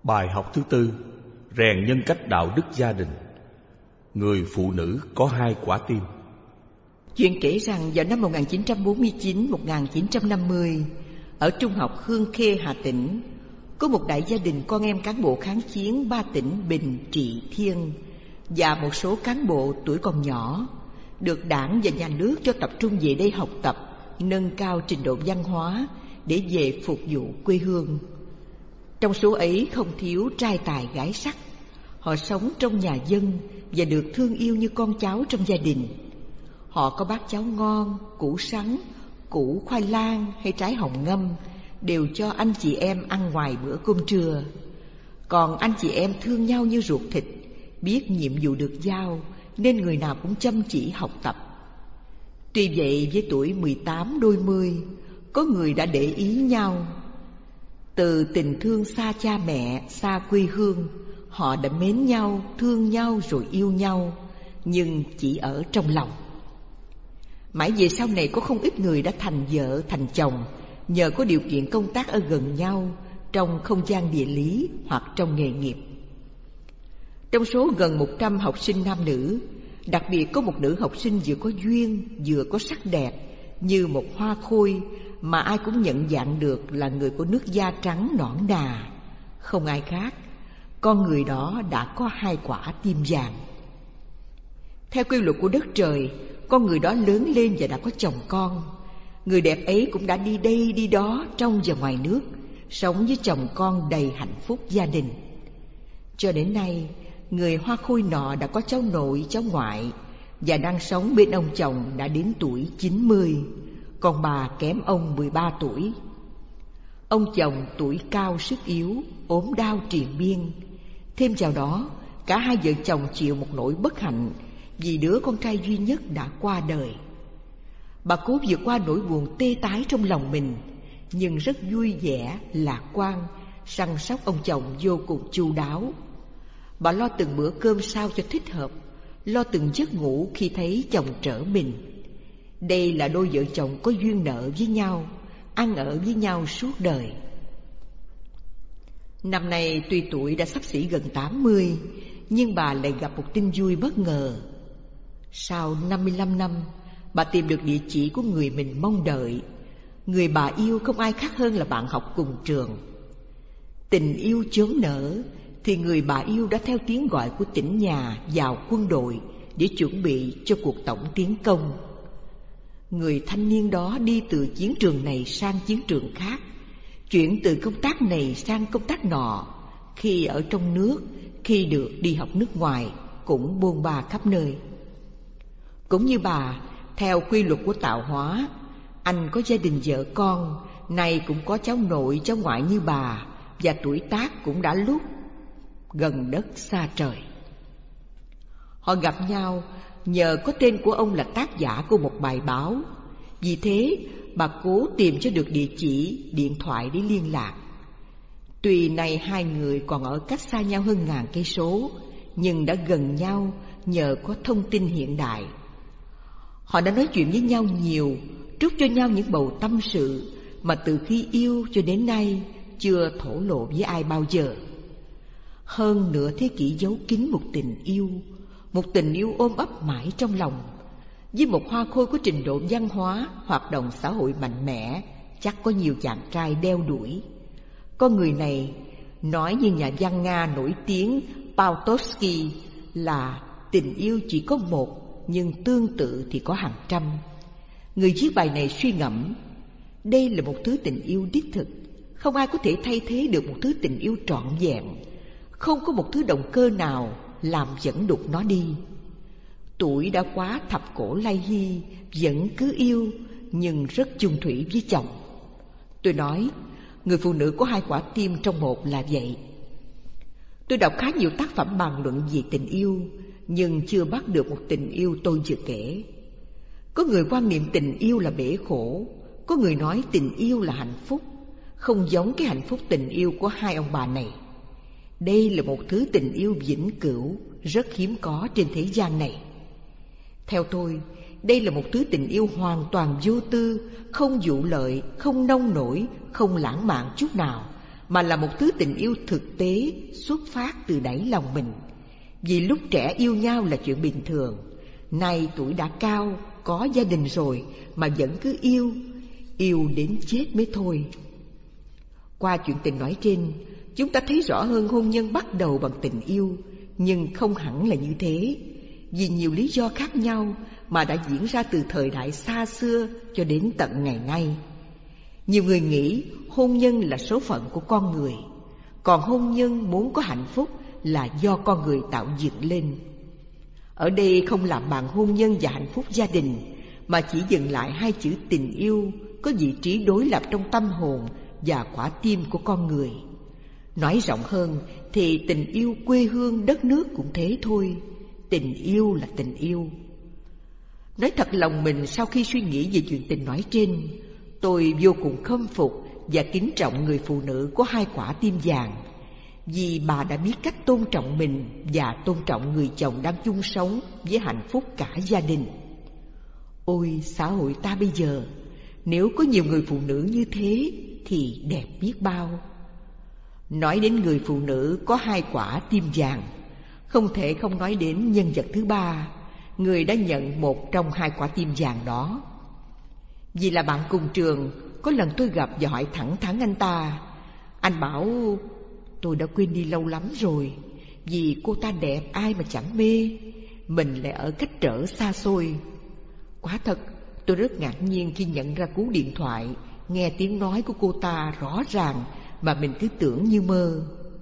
Bài học thứ tư: rèn nhân cách đạo đức gia đình. Người phụ nữ có 2 quả tim. Chuyện kể rằng vào năm 1949-1950, ở trung học Hương Khê, Hà Tĩnh, có một đại gia đình con em cán bộ kháng chiến 3 tỉnh Bình, Trị, Thiên và một số cán bộ tuổi còn nhỏ được Đảng và Nhà nước cho tập trung về đây học tập, nâng cao trình độ văn hóa để về phục vụ quê hương. Trong số ấy không thiếu trai tài gái sắc. Họ sống trong nhà dân và được thương yêu như con cháu trong gia đình. Họ có bát cháo ngon, củ sắn, củ khoai lang hay trái hồng ngâm đều cho anh chị em ăn ngoài bữa cơm trưa. Còn anh chị em thương nhau như ruột thịt, biết nhiệm vụ được giao nên người nào cũng chăm chỉ học tập. Tuy vậy, với tuổi 18 đôi mươi, có người đã để ý nhau. Từ tình thương xa cha mẹ, xa quê hương, họ đã mến nhau, thương nhau rồi yêu nhau, nhưng chỉ ở trong lòng. Mãi về sau này có không ít người đã thành vợ, thành chồng nhờ có điều kiện công tác ở gần nhau trong không gian địa lý hoặc trong nghề nghiệp. Trong số gần 100 học sinh nam nữ, đặc biệt có một nữ học sinh vừa có duyên vừa có sắc đẹp như một hoa khôi mà ai cũng nhận dạng được là người có nước da trắng nõn nà. Không ai khác, con người đó đã có 2 quả tim vàng. Theo quy luật của đất trời, con người đó lớn lên và đã có chồng con. Người đẹp ấy cũng đã đi đây đi đó trong và ngoài nước, sống với chồng con đầy hạnh phúc gia đình. Cho đến nay, người hoa khôi nọ đã có cháu nội, cháu ngoại và đang sống bên ông chồng đã đến tuổi 90, còn bà kém ông 13 tuổi. Ông chồng tuổi cao sức yếu, ốm đau triền miên. Thêm vào đó, cả hai vợ chồng chịu một nỗi bất hạnh vì đứa con trai duy nhất đã qua đời. Bà cố vượt qua nỗi buồn tê tái trong lòng mình, nhưng rất vui vẻ, lạc quan, săn sóc ông chồng vô cùng chu đáo. Bà lo từng bữa cơm sao cho thích hợp, lo từng giấc ngủ khi thấy chồng trở mình. Đây là đôi vợ chồng có duyên nợ với nhau, ăn ở với nhau suốt đời. Năm nay tuy tuổi đã xấp xỉ gần 80, nhưng bà lại gặp một tin vui bất ngờ. Sau 55 năm, bà tìm được địa chỉ của người mình mong đợi. Người bà yêu không ai khác hơn là bạn học cùng trường. Tình yêu chớm nở thì người bà yêu đã theo tiếng gọi của tỉnh nhà vào quân đội để chuẩn bị cho cuộc tổng tiến công. Người thanh niên đó đi từ chiến trường này sang chiến trường khác, chuyển từ công tác này sang công tác nọ, khi ở trong nước, khi được đi học nước ngoài, cũng bôn ba khắp nơi. Cũng như bà, theo quy luật của tạo hóa, anh có gia đình vợ con, nay cũng có cháu nội cháu ngoại như bà, và tuổi tác cũng đã lúc gần đất xa trời. Họ gặp nhau nhờ có tên của ông là tác giả của một bài báo. Vì thế bà cố tìm cho được địa chỉ, điện thoại để liên lạc. Tuy nay hai người còn ở cách xa nhau hơn 1000 cây số, nhưng đã gần nhau nhờ có thông tin hiện đại. Họ đã nói chuyện với nhau nhiều, trút cho nhau những bầu tâm sự mà từ khi yêu cho đến nay chưa thổ lộ với ai bao giờ. Hơn nửa thế kỷ giấu kín một tình yêu ôm ấp mãi trong lòng. Với một hoa khôi có trình độ văn hóa, hoạt động xã hội mạnh mẽ, chắc có nhiều chàng trai đeo đuổi. Con người này nói như nhà văn Nga nổi tiếng Pautoski là tình yêu chỉ có một, nhưng tương tự thì có hàng trăm. Người viết bài này suy ngẫm, đây là một thứ tình yêu đích thực, không ai có thể thay thế được một thứ tình yêu trọn vẹn. Không có một thứ động cơ nào làm dẫn đục nó đi. Tuổi đã quá thập cổ lai hy, vẫn cứ yêu nhưng rất chung thủy với chồng. Tôi nói, người phụ nữ có 2 quả tim trong một là vậy. Tôi đọc khá nhiều tác phẩm bàn luận về tình yêu, nhưng chưa bắt được một tình yêu tôi vừa kể. Có người quan niệm tình yêu là bể khổ, có người nói tình yêu là hạnh phúc, không giống cái hạnh phúc tình yêu của hai ông bà này. Đây là một thứ tình yêu vĩnh cửu, rất hiếm có trên thế gian này. Theo tôi, đây là một thứ tình yêu hoàn toàn vô tư, không vụ lợi, không nông nổi, không lãng mạn chút nào, mà là một thứ tình yêu thực tế xuất phát từ đáy lòng mình. Vì lúc trẻ yêu nhau là chuyện bình thường, nay tuổi đã cao, có gia đình rồi mà vẫn cứ yêu đến chết mới thôi. Qua chuyện tình nói trên, chúng ta thấy rõ hơn hôn nhân bắt đầu bằng tình yêu, nhưng không hẳn là như thế. Vì nhiều lý do khác nhau mà đã diễn ra từ thời đại xa xưa cho đến tận ngày nay. Nhiều người nghĩ hôn nhân là số phận của con người, còn hôn nhân muốn có hạnh phúc là do con người tạo dựng lên. Ở đây không làm bàn hôn nhân và hạnh phúc gia đình, mà chỉ dừng lại hai chữ tình yêu có vị trí đối lập trong tâm hồn và quả tim của con người. Nói rộng hơn thì tình yêu quê hương đất nước cũng thế thôi. Tình yêu là tình yêu. Nói thật lòng mình, sau khi suy nghĩ về chuyện tình nói trên, tôi vô cùng khâm phục và kính trọng người phụ nữ có hai quả tim vàng, vì bà đã biết cách tôn trọng mình và tôn trọng người chồng đang chung sống với hạnh phúc cả gia đình. Ôi, xã hội ta bây giờ, nếu có nhiều người phụ nữ như thế thì đẹp biết bao. Nói đến người phụ nữ có hai quả tim vàng, không thể không nói đến nhân vật thứ ba, người đã nhận một trong hai quả tim vàng đó. Vì là bạn cùng trường, có lần tôi gặp và hỏi thẳng thắn anh ta. Anh bảo tôi đã quên đi lâu lắm rồi, vì cô ta đẹp ai mà chẳng mê, mình lại ở cách trở xa xôi. Quả thật, tôi rất ngạc nhiên khi nhận ra cú điện thoại, nghe tiếng nói của cô ta rõ ràng mà mình cứ tưởng như mơ.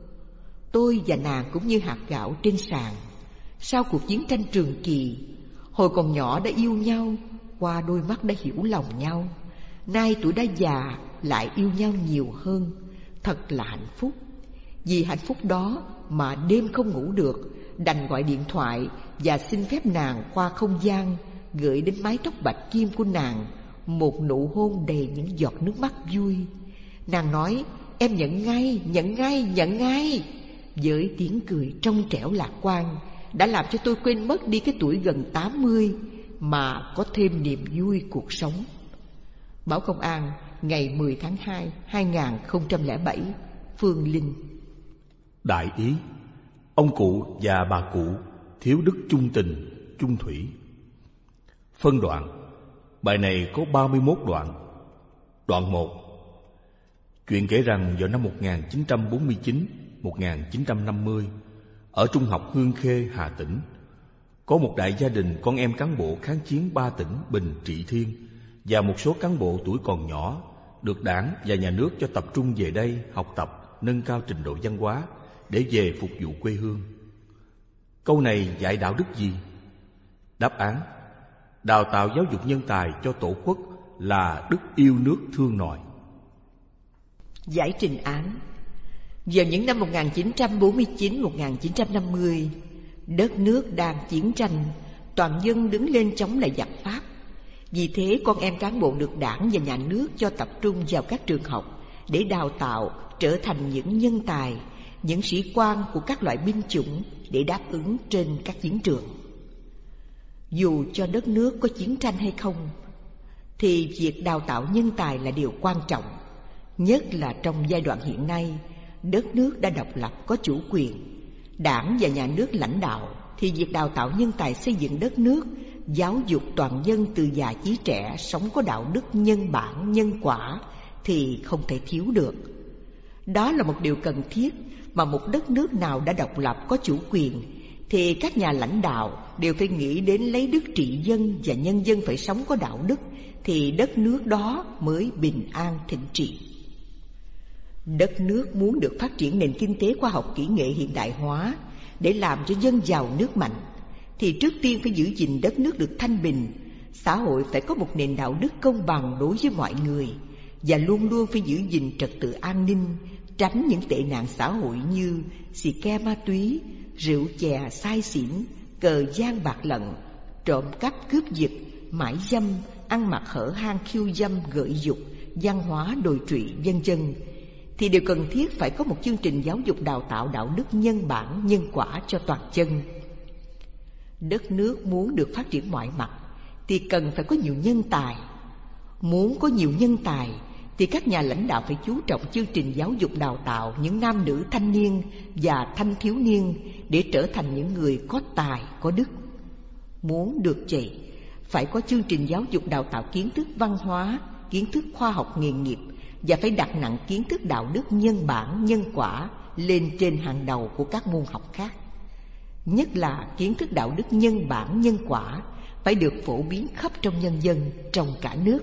Tôi và nàng cũng như hạt gạo trên sàn. Sau cuộc chiến tranh trường kỳ, hồi còn nhỏ đã yêu nhau, qua đôi mắt đã hiểu lòng nhau. Nay tuổi đã già lại yêu nhau nhiều hơn, thật là hạnh phúc. Vì hạnh phúc đó mà đêm không ngủ được, đành gọi điện thoại và xin phép nàng qua không gian gửi đến mái tóc bạch kim của nàng một nụ hôn đầy những giọt nước mắt vui. Nàng nói, em nhận ngay, nhận ngay, nhận ngay. Với tiếng cười trong trẻo lạc quan đã làm cho tôi quên mất đi cái tuổi gần 80 mà có thêm niềm vui cuộc sống. Báo Công an ngày 10 tháng 2, 2007, Phương Linh. Đại ý, ông cụ và bà cụ thiếu đức chung tình, chung thủy. Phân đoạn. Bài này có 31 đoạn. Đoạn 1. Chuyện kể rằng vào năm 1949-1950, ở trung học Hương Khê, Hà Tĩnh, có một đại gia đình con em cán bộ kháng chiến 3 tỉnh Bình, Trị, Thiên và một số cán bộ tuổi còn nhỏ được Đảng và Nhà nước cho tập trung về đây học tập, nâng cao trình độ văn hóa để về phục vụ quê hương. Câu này dạy đạo đức gì? Đáp án: đào tạo giáo dục nhân tài cho tổ quốc là đức yêu nước thương nội. Giải trình án. Vào những năm 1949-1950, đất nước đang chiến tranh, toàn dân đứng lên chống lại giặc Pháp. Vì thế con em cán bộ được Đảng và Nhà nước cho tập trung vào các trường học để đào tạo trở thành những nhân tài, những sĩ quan của các loại binh chủng để đáp ứng trên các chiến trường. Dù cho đất nước có chiến tranh hay không, thì việc đào tạo nhân tài là điều quan trọng, nhất là trong giai đoạn hiện nay, đất nước đã độc lập có chủ quyền, Đảng và Nhà nước lãnh đạo, thì việc đào tạo nhân tài xây dựng đất nước, giáo dục toàn dân từ già chí trẻ sống có đạo đức nhân bản, nhân quả thì không thể thiếu được. Đó là một điều cần thiết mà một đất nước nào đã độc lập có chủ quyền thì các nhà lãnh đạo đều phải nghĩ đến lấy đức trị dân và nhân dân phải sống có đạo đức thì đất nước đó mới bình an thịnh trị. Đất nước muốn được phát triển nền kinh tế khoa học kỹ nghệ hiện đại hóa để làm cho dân giàu nước mạnh thì trước tiên phải giữ gìn đất nước được thanh bình, xã hội phải có một nền đạo đức công bằng đối với mọi người và luôn luôn phải giữ gìn trật tự an ninh, tránh những tệ nạn xã hội như xì ke ma túy, rượu chè say xỉn, cờ gian bạc lận, trộm cắp cướp giật, mãi dâm, ăn mặc hở hang khiêu dâm gợi dục, văn hóa đồi trụy vân vân, thì đều cần thiết phải có một chương trình giáo dục đào tạo đạo đức nhân bản, nhân quả cho toàn dân. Đất nước muốn được phát triển mọi mặt thì cần phải có nhiều nhân tài. Muốn có nhiều nhân tài thì các nhà lãnh đạo phải chú trọng chương trình giáo dục đào tạo những nam nữ thanh niên và thanh thiếu niên để trở thành những người có tài, có đức. Muốn được vậy, phải có chương trình giáo dục đào tạo kiến thức văn hóa, kiến thức khoa học nghề nghiệp, và phải đặt nặng kiến thức đạo đức nhân bản, nhân quả lên trên hàng đầu của các môn học khác. Nhất là kiến thức đạo đức nhân bản, nhân quả phải được phổ biến khắp trong nhân dân trong cả nước.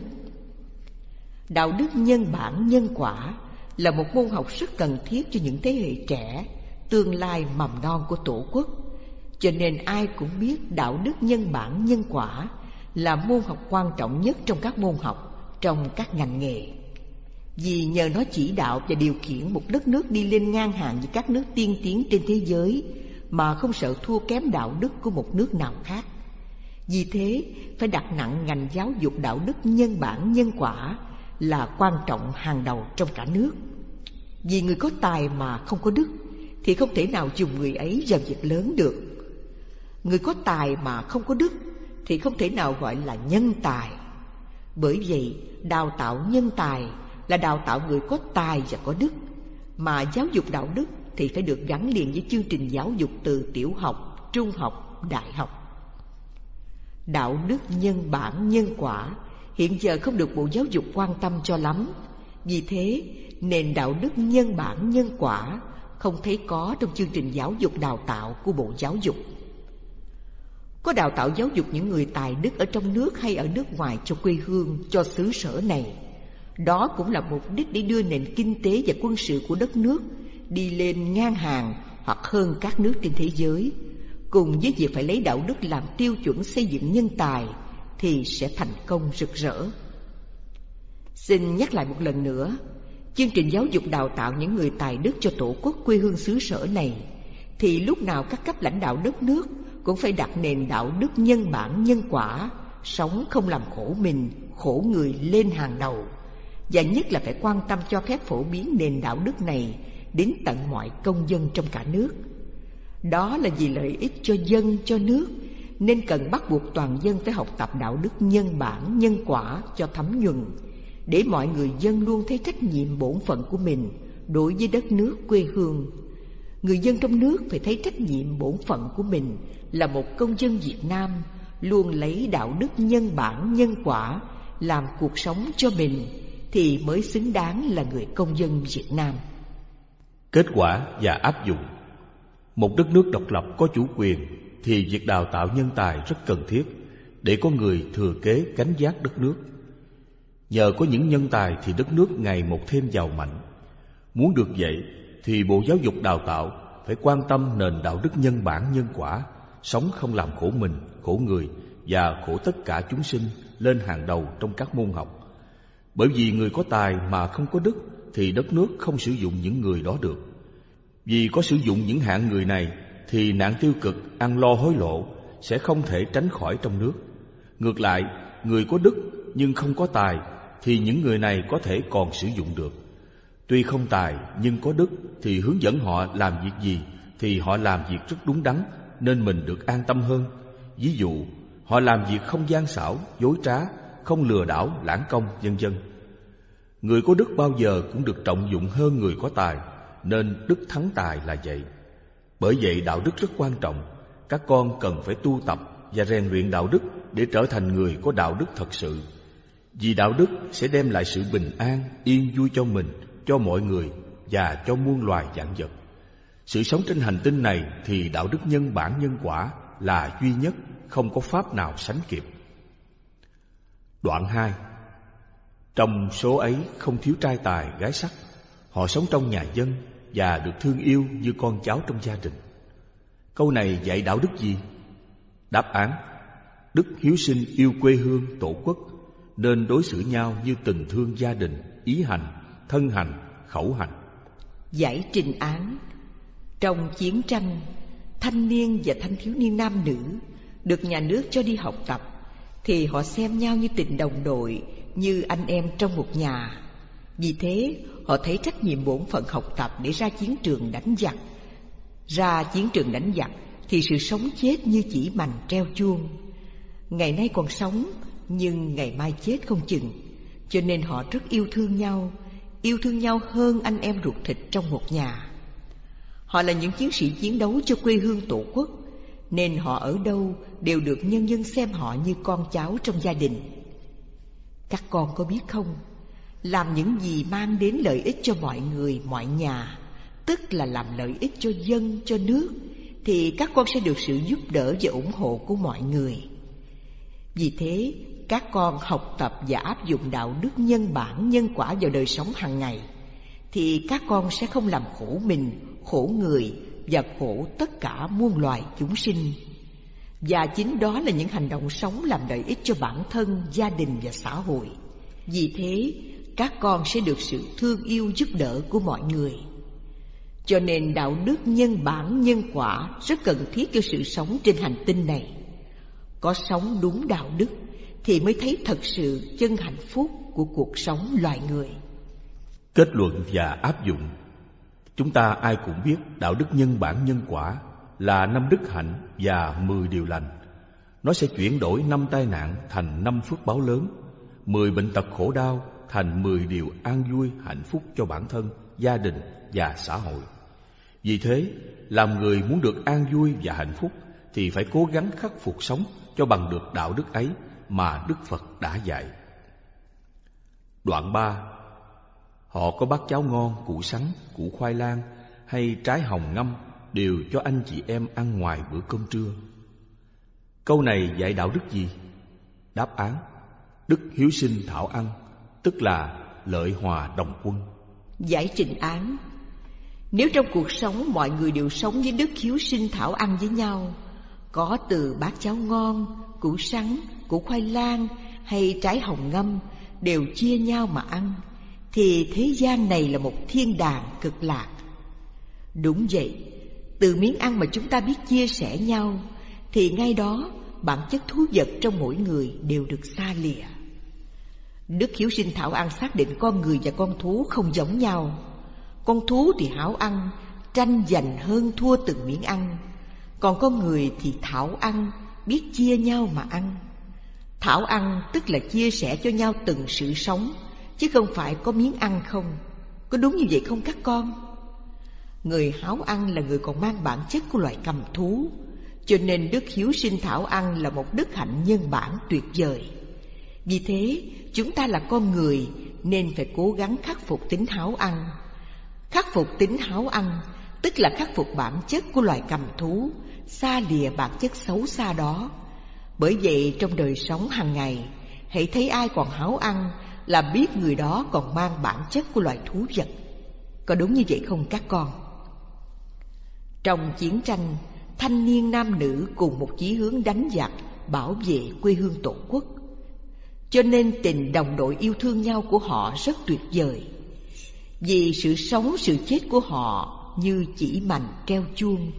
Đạo đức nhân bản, nhân quả là một môn học rất cần thiết cho những thế hệ trẻ, tương lai mầm non của Tổ quốc. Cho nên ai cũng biết đạo đức nhân bản, nhân quả là môn học quan trọng nhất trong các môn học, trong các ngành nghề. Vì nhờ nó chỉ đạo và điều khiển một đất nước đi lên ngang hàng với các nước tiên tiến trên thế giới mà không sợ thua kém đạo đức của một nước nào khác. Vì thế, phải đặt nặng ngành giáo dục đạo đức nhân bản, nhân quả là quan trọng hàng đầu trong cả nước. Vì người có tài mà không có đức thì không thể nào dùng người ấy vào việc lớn được. Người có tài mà không có đức thì không thể nào gọi là nhân tài. Bởi vậy, đào tạo nhân tài là đào tạo người có tài và có đức, mà giáo dục đạo đức thì phải được gắn liền với chương trình giáo dục từ tiểu học, trung học, đại học. Đạo đức nhân bản, nhân quả hiện giờ không được Bộ Giáo dục quan tâm cho lắm. Vì thế, nền đạo đức nhân bản, nhân quả không thấy có trong chương trình giáo dục đào tạo của Bộ Giáo dục. Có đào tạo giáo dục những người tài đức ở trong nước hay ở nước ngoài cho quê hương, cho xứ sở này. Đó cũng là mục đích để đưa nền kinh tế và quân sự của đất nước đi lên ngang hàng hoặc hơn các nước trên thế giới. Cùng với việc phải lấy đạo đức làm tiêu chuẩn xây dựng nhân tài thì sẽ thành công rực rỡ. Xin nhắc lại một lần nữa, chương trình giáo dục đào tạo những người tài đức cho Tổ quốc quê hương xứ sở này thì lúc nào các cấp lãnh đạo đất nước cũng phải đặt nền đạo đức nhân bản, nhân quả, sống không làm khổ mình, khổ người lên hàng đầu. Và nhất là phải quan tâm cho phép phổ biến nền đạo đức này đến tận mọi công dân trong cả nước. Đó là vì lợi ích cho dân, cho nước, nên cần bắt buộc toàn dân phải học tập đạo đức nhân bản, nhân quả cho thấm nhuần, để mọi người dân luôn thấy trách nhiệm bổn phận của mình đối với đất nước quê hương. Người dân trong nước phải thấy trách nhiệm bổn phận của mình là một công dân Việt Nam, luôn lấy đạo đức nhân bản, nhân quả làm cuộc sống cho mình, thì mới xứng đáng là người công dân Việt Nam. Kết quả và áp dụng. Một đất nước độc lập có chủ quyền thì việc đào tạo nhân tài rất cần thiết để có người thừa kế gánh vác đất nước. Nhờ có những nhân tài thì đất nước ngày một thêm giàu mạnh. Muốn được vậy thì Bộ Giáo dục Đào tạo phải quan tâm nền đạo đức nhân bản, nhân quả, sống không làm khổ mình, khổ người và khổ tất cả chúng sinh lên hàng đầu trong các môn học. Bởi vì người có tài mà không có đức thì đất nước không sử dụng những người đó được. Vì có sử dụng những hạng người này thì nạn tiêu cực, ăn lo hối lộ sẽ không thể tránh khỏi trong nước. Ngược lại, người có đức nhưng không có tài thì những người này có thể còn sử dụng được. Tuy không tài nhưng có đức thì hướng dẫn họ làm việc gì thì họ làm việc rất đúng đắn, nên mình được an tâm hơn. Ví dụ, họ làm việc không gian xảo, dối trá, không lừa đảo, lãng công, vân vân. Người có đức bao giờ cũng được trọng dụng hơn người có tài, nên đức thắng tài là vậy. Bởi vậy đạo đức rất quan trọng. Các con cần phải tu tập và rèn luyện đạo đức để trở thành người có đạo đức thật sự. Vì đạo đức sẽ đem lại sự bình an, yên vui cho mình, cho mọi người và cho muôn loài vạn vật. Sự sống trên hành tinh này thì đạo đức nhân bản, nhân quả là duy nhất, không có pháp nào sánh kịp. Đoạn 2. Trong số ấy không thiếu trai tài, gái sắc. Họ sống trong nhà dân và được thương yêu như con cháu trong gia đình. Câu này dạy đạo đức gì? Đáp án: đức hiếu sinh, yêu quê hương, tổ quốc, nên đối xử nhau như tình thương gia đình, ý hành, thân hành, khẩu hành. Giải trình án: trong chiến tranh, thanh niên và thanh thiếu niên nam nữ được nhà nước cho đi học tập thì họ xem nhau như tình đồng đội, như anh em trong một nhà. Vì thế họ thấy trách nhiệm bổn phận học tập để ra chiến trường đánh giặc. Ra chiến trường đánh giặc thì sự sống chết như chỉ mành treo chuông. Ngày nay còn sống nhưng ngày mai chết không chừng. cho nên họ rất yêu thương nhau hơn anh em ruột thịt trong một nhà. Họ là những chiến sĩ chiến đấu cho quê hương tổ quốc, nên họ ở đâu đều được nhân dân xem họ như con cháu trong gia đình. Các con có biết không, làm những gì mang đến lợi ích cho mọi người, mọi nhà, tức là làm lợi ích cho dân, cho nước, thì các con sẽ được sự giúp đỡ và ủng hộ của mọi người. Vì thế, các con học tập và áp dụng đạo đức nhân bản, nhân quả vào đời sống hàng ngày, thì các con sẽ không làm khổ mình, khổ người và khổ tất cả muôn loài chúng sinh. Và chính đó là những hành động sống làm lợi ích cho bản thân, gia đình và xã hội. Vì thế, các con sẽ được sự thương yêu giúp đỡ của mọi người. Cho nên đạo đức nhân bản, nhân quả rất cần thiết cho sự sống trên hành tinh này. Có sống đúng đạo đức thì mới thấy thật sự chân hạnh phúc của cuộc sống loài người. Kết luận và áp dụng. Chúng ta ai cũng biết đạo đức nhân bản nhân quả là 5 đức hạnh và 10 điều lành. Nó sẽ chuyển đổi 5 tai nạn thành 5 phước báo lớn, 10 bệnh tật khổ đau thành 10 điều an vui hạnh phúc cho bản thân, gia đình và xã hội. Vì thế, làm người muốn được an vui và hạnh phúc thì phải cố gắng khắc phục sống cho bằng được đạo đức ấy mà Đức Phật đã dạy. Đoạn 3. Họ có bát cháo ngon, củ sắn, củ khoai lang hay trái hồng ngâm đều cho anh chị em ăn ngoài bữa cơm trưa. Câu này dạy đạo đức gì? Đáp án: đức hiếu sinh thảo ăn, tức là lợi hòa đồng quân. Giải trình án: nếu trong cuộc sống mọi người đều sống với đức hiếu sinh thảo ăn với nhau, có từ bát cháo ngon, củ sắn, củ khoai lang hay trái hồng ngâm đều chia nhau mà ăn, thì thế gian này là một thiên đàng cực lạc. Đúng vậy, từ miếng ăn mà chúng ta biết chia sẻ nhau, thì ngay đó bản chất thú vật trong mỗi người đều được xa lìa. Đức hiếu sinh thảo ăn xác định con người và con thú không giống nhau. Con thú thì háo ăn, tranh giành hơn thua từng miếng ăn. Còn con người thì thảo ăn, biết chia nhau mà ăn. Thảo ăn tức là chia sẻ cho nhau từng sự sống, chứ không phải có miếng ăn không. Có đúng như vậy không các con? Người háo ăn là người còn mang bản chất của loài cầm thú, cho nên đức hiếu sinh thảo ăn là một đức hạnh nhân bản tuyệt vời. Vì thế, chúng ta là con người nên phải cố gắng khắc phục tính háo ăn. Khắc phục tính háo ăn tức là khắc phục bản chất của loài cầm thú, xa lìa bản chất xấu xa đó. Bởi vậy trong đời sống hàng ngày, hãy thấy ai còn háo ăn là biết người đó còn mang bản chất của loài thú vật. Có đúng như vậy không các con? Trong chiến tranh, thanh niên nam nữ cùng một chí hướng đánh giặc, bảo vệ quê hương tổ quốc. Cho nên tình đồng đội yêu thương nhau của họ rất tuyệt vời. Vì sự sống sự chết của họ như chỉ mành treo chuông.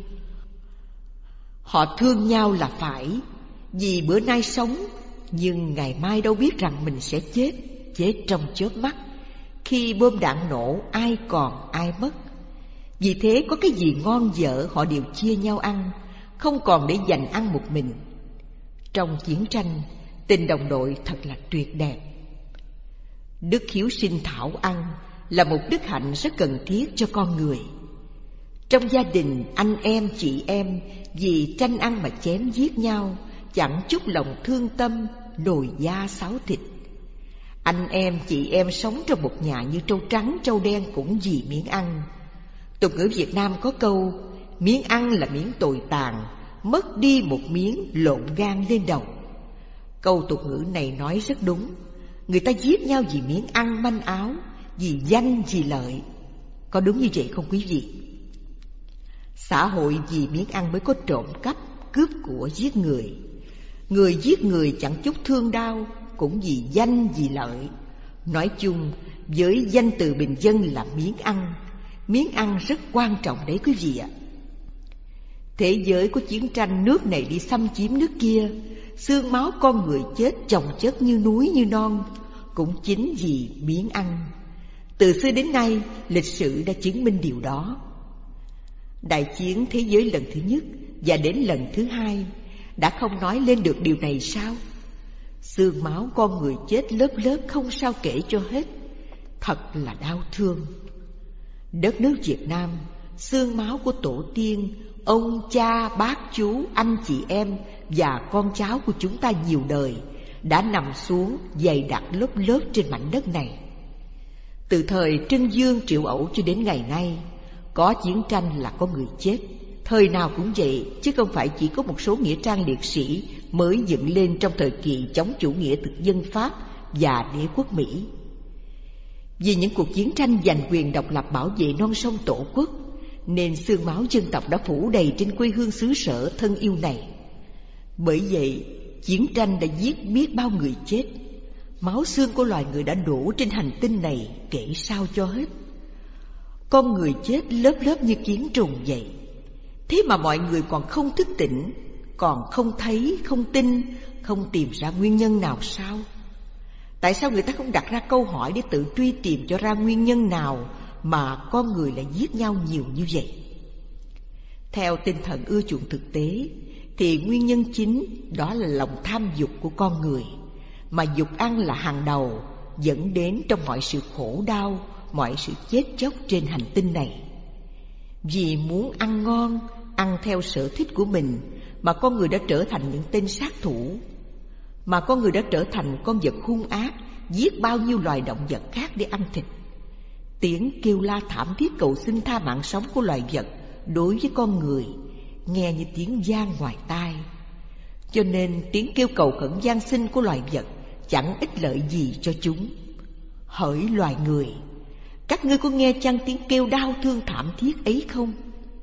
Họ thương nhau là phải, vì bữa nay sống, nhưng ngày mai đâu biết rằng mình sẽ chết, chết trong chớp mắt. Khi bom đạn nổ, ai còn ai mất. Vì thế có cái gì ngon dở họ đều chia nhau ăn, không còn để dành ăn một mình. Trong chiến tranh, tình đồng đội thật là tuyệt đẹp. Đức hiếu sinh thảo ăn là một đức hạnh rất cần thiết cho con người. Trong gia đình, anh em, chị em vì tranh ăn mà chém giết nhau, chẳng chút lòng thương tâm, nồi da sáo thịt. Anh em, chị em sống trong một nhà như trâu trắng, trâu đen cũng vì miếng ăn. Tục ngữ Việt Nam có câu, miếng ăn là miếng tồi tàn, mất đi một miếng lộn gan lên đầu. Câu tục ngữ này nói rất đúng. Người ta giết nhau vì miếng ăn manh áo, vì danh, vì lợi. Có đúng như vậy không quý vị? Xã hội vì miếng ăn mới có trộm cắp, cướp của, giết người. Người giết người chẳng chút thương đau, cũng vì danh, vì lợi. Nói chung, với danh từ bình dân là miếng ăn rất quan trọng đấy quý vị ạ. Thế giới có chiến tranh, nước này đi xâm chiếm nước kia, xương máu con người chết chồng chất như núi như non, cũng chính vì miếng ăn. Từ xưa đến nay, lịch sử đã chứng minh điều đó. Đại chiến thế giới lần thứ nhất và đến lần thứ hai đã không nói lên được điều này sao? Xương máu con người chết lớp lớp không sao kể cho hết. Thật là đau thương. Đất nước Việt Nam, xương máu của tổ tiên, ông, cha, bác, chú, anh chị em và con cháu của chúng ta nhiều đời đã nằm xuống dày đặc lớp lớp trên mảnh đất này. Từ thời Trưng Dương Triệu Ẩu cho đến ngày nay, có chiến tranh là có người chết. Thời nào cũng vậy, chứ không phải chỉ có một số nghĩa trang liệt sĩ mới dựng lên trong thời kỳ chống chủ nghĩa thực dân Pháp và đế quốc Mỹ. Vì những cuộc chiến tranh giành quyền độc lập bảo vệ non sông tổ quốc, nên xương máu dân tộc đã phủ đầy trên quê hương xứ sở thân yêu này. Bởi vậy, chiến tranh đã giết biết bao người chết. Máu xương của loài người đã đổ trên hành tinh này kể sao cho hết. Con người chết lớp lớp như kiến trùng vậy. Thế mà mọi người còn không thức tỉnh, còn không thấy, không tin, không tìm ra nguyên nhân nào sao? Tại sao người ta không đặt ra câu hỏi để tự truy tìm cho ra nguyên nhân nào mà con người lại giết nhau nhiều như vậy? Theo tinh thần ưa chuộng thực tế, thì nguyên nhân chính đó là lòng tham dục của con người, mà dục ăn là hàng đầu, dẫn đến trong mọi sự khổ đau, mọi sự chết chóc trên hành tinh này. Vì muốn ăn ngon, ăn theo sở thích của mình mà con người đã trở thành những tên sát thủ, mà con người đã trở thành con vật hung ác, giết bao nhiêu loài động vật khác để ăn thịt. Tiếng kêu la thảm thiết cầu xin tha mạng sống của loài vật đối với con người nghe như tiếng vang ngoài tai. Cho nên tiếng kêu cầu khẩn van xin của loài vật chẳng ích lợi gì cho chúng. Hỡi loài người, các ngươi có nghe chăng tiếng kêu đau thương thảm thiết ấy không?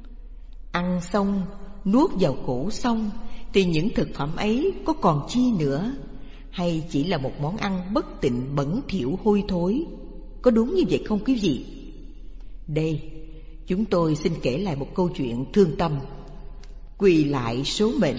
Ăn xong, nuốt vào cổ xong, thì những thực phẩm ấy có còn chi nữa? Hay chỉ là một món ăn bất tịnh, bẩn thỉu, hôi thối? Có đúng như vậy không quý vị? Đây, chúng tôi xin kể lại một câu chuyện thương tâm. Quỳ lại số mệnh.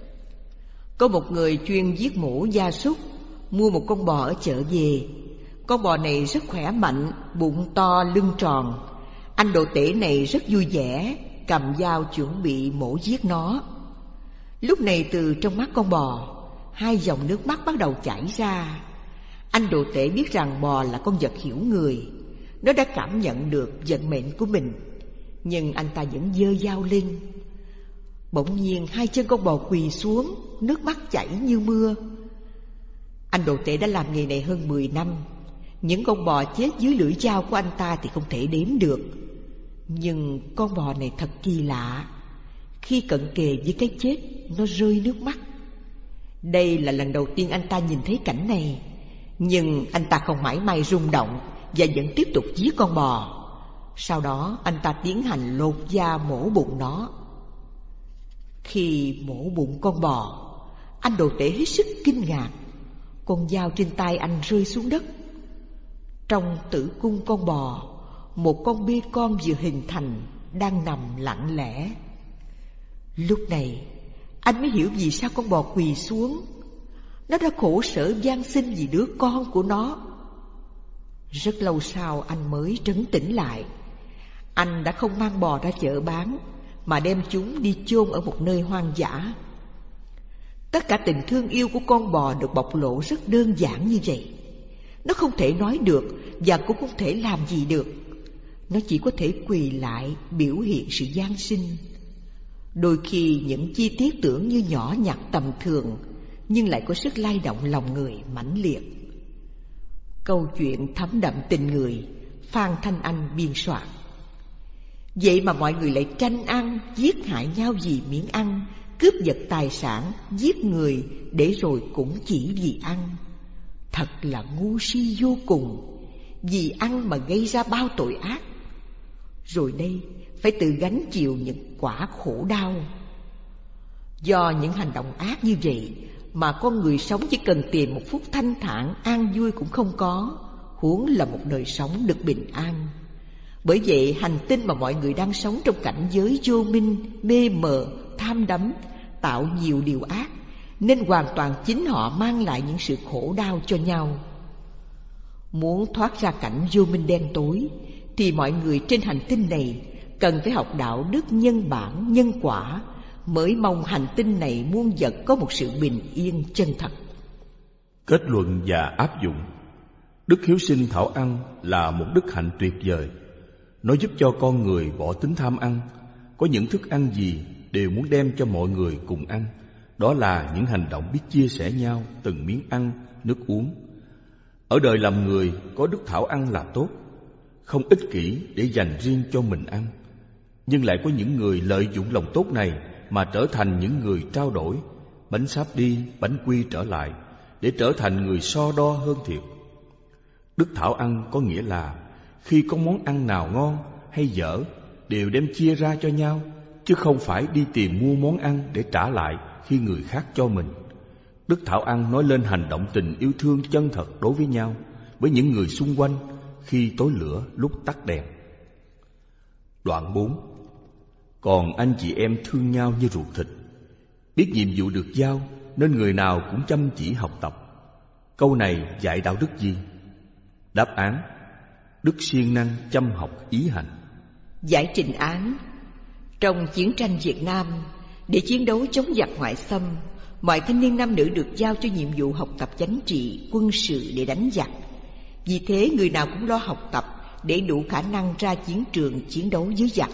Có một người chuyên giết mổ gia súc, mua một con bò ở chợ về. Con bò này rất khỏe mạnh, bụng to, lưng tròn. Anh đồ tể này rất vui vẻ, cầm dao chuẩn bị mổ giết nó. Lúc này từ trong mắt con bò, hai dòng nước mắt bắt đầu chảy ra. Anh đồ tể biết rằng bò là con vật hiểu người, nó đã cảm nhận được vận mệnh của mình, nhưng anh ta vẫn giơ dao lên. Bỗng nhiên hai chân con bò quỳ xuống, nước mắt chảy như mưa. Anh đồ tể đã làm nghề này hơn 10 năm. Những con bò chết dưới lưỡi dao của anh ta thì không thể đếm được. Nhưng con bò này thật kỳ lạ, khi cận kề với cái chết, nó rơi nước mắt. Đây là lần đầu tiên anh ta nhìn thấy cảnh này. Nhưng anh ta không mảy may rung động và vẫn tiếp tục giết con bò. Sau đó anh ta tiến hành lột da mổ bụng nó. Khi mổ bụng con bò, anh đồ tể hết sức kinh ngạc. Con dao trên tay anh rơi xuống đất. Trong tử cung con bò, một con bê con vừa hình thành đang nằm lặng lẽ. Lúc này anh mới hiểu vì sao con bò quỳ xuống. Nó đã khổ sở van xin vì đứa con của nó. Rất lâu sau anh mới trấn tĩnh lại. Anh đã không mang bò ra chợ bán, mà đem chúng đi chôn ở một nơi hoang dã. Tất cả tình thương yêu của con bò được bộc lộ rất đơn giản như vậy. Nó không thể nói được và cũng không thể làm gì được. Nó chỉ có thể quỳ lại biểu hiện sự van xin. Đôi khi những chi tiết tưởng như nhỏ nhặt tầm thường, nhưng lại có sức lay động lòng người mãnh liệt. Câu chuyện thấm đậm tình người, Phan Thanh Anh biên soạn. Vậy mà mọi người lại tranh ăn, giết hại nhau vì miếng ăn, cướp giật tài sản, giết người để rồi cũng chỉ vì ăn. Thật là ngu si vô cùng, vì ăn mà gây ra bao tội ác. Rồi đây phải tự gánh chịu những quả khổ đau. Do những hành động ác như vậy mà con người sống chỉ cần tìm một phút thanh thản an vui cũng không có, huống là một đời sống được bình an. Bởi vậy hành tinh mà mọi người đang sống trong cảnh giới vô minh, mê mờ, tham đắm, tạo nhiều điều ác, nên hoàn toàn chính họ mang lại những sự khổ đau cho nhau. Muốn thoát ra cảnh vô minh đen tối thì mọi người trên hành tinh này cần phải học đạo đức nhân bản, nhân quả, mới mong hành tinh này muôn vật có một sự bình yên chân thật. Kết luận và áp dụng. Đức hiếu sinh thảo ăn là một đức hạnh tuyệt vời. Nó giúp cho con người bỏ tính tham ăn. Có những thức ăn gì đều muốn đem cho mọi người cùng ăn. Đó là những hành động biết chia sẻ nhau từng miếng ăn, nước uống. Ở đời làm người có đức thảo ăn là tốt, không ích kỷ để dành riêng cho mình ăn. Nhưng lại có những người lợi dụng lòng tốt này mà trở thành những người trao đổi, bánh sáp đi, bánh quy trở lại, để trở thành người so đo hơn thiệt. Đức thảo ăn có nghĩa là khi có món ăn nào ngon hay dở đều đem chia ra cho nhau, chứ không phải đi tìm mua món ăn để trả lại khi người khác cho mình. Đức thảo ăn nói lên hành động tình yêu thương chân thật đối với nhau, với những người xung quanh, khi tối lửa lúc tắt đèn. Đoạn 4. Còn anh chị em thương nhau như ruột thịt. Biết nhiệm vụ được giao nên người nào cũng chăm chỉ học tập. Câu này dạy đạo đức gì? Đáp án: đức siêng năng chăm học ý hành. Giải trình án: trong chiến tranh Việt Nam, để chiến đấu chống giặc ngoại xâm, mọi thanh niên nam nữ được giao cho nhiệm vụ học tập chính trị, quân sự để đánh giặc. Vì thế người nào cũng lo học tập để đủ khả năng ra chiến trường chiến đấu với giặc.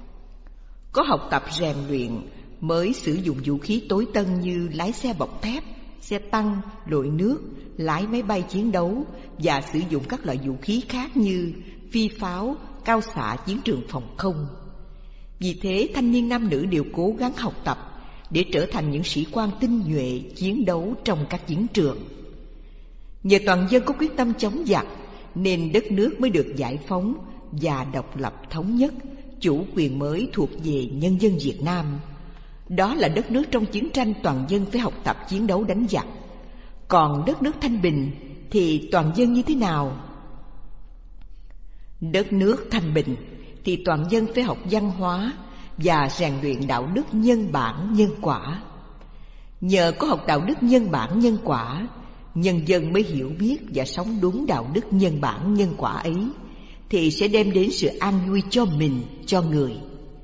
Có học tập rèn luyện mới sử dụng vũ khí tối tân như lái xe bọc thép, xe tăng, lội nước, lái máy bay chiến đấu và sử dụng các loại vũ khí khác như phi pháo, cao xạ chiến trường phòng không. Vì thế thanh niên nam nữ đều cố gắng học tập để trở thành những sĩ quan tinh nhuệ chiến đấu trong các chiến trường. Nhờ toàn dân có quyết tâm chống giặc nên đất nước mới được giải phóng và độc lập thống nhất, chủ quyền mới thuộc về nhân dân Việt Nam. Đó là đất nước trong chiến tranh toàn dân phải học tập chiến đấu đánh giặc. Còn đất nước thanh bình thì toàn dân như thế nào? Đất nước thanh bình thì toàn dân phải học văn hóa và rèn luyện đạo đức nhân bản nhân quả. Nhờ có học đạo đức nhân bản nhân quả, nhân dân mới hiểu biết và sống đúng đạo đức nhân bản nhân quả ấy, thì sẽ đem đến sự an vui cho mình, cho người.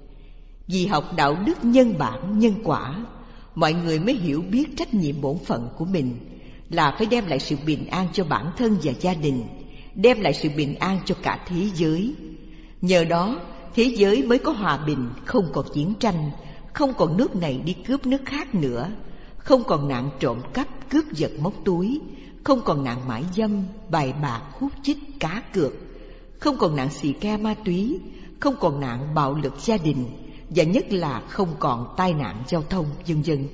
Vì học đạo đức nhân bản nhân quả, mọi người mới hiểu biết trách nhiệm bổn phận của mình là phải đem lại sự bình an cho bản thân và gia đình, đem lại sự bình an cho cả thế giới. Nhờ đó, thế giới mới có hòa bình, không còn chiến tranh, không còn nước này đi cướp nước khác nữa, không còn nạn trộm cắp, cướp giật móc túi, không còn nạn mại dâm, bài bạc, hút chích, cá cược, không còn nạn xì ke ma túy, không còn nạn bạo lực gia đình, và nhất là không còn tai nạn giao thông, vân vân.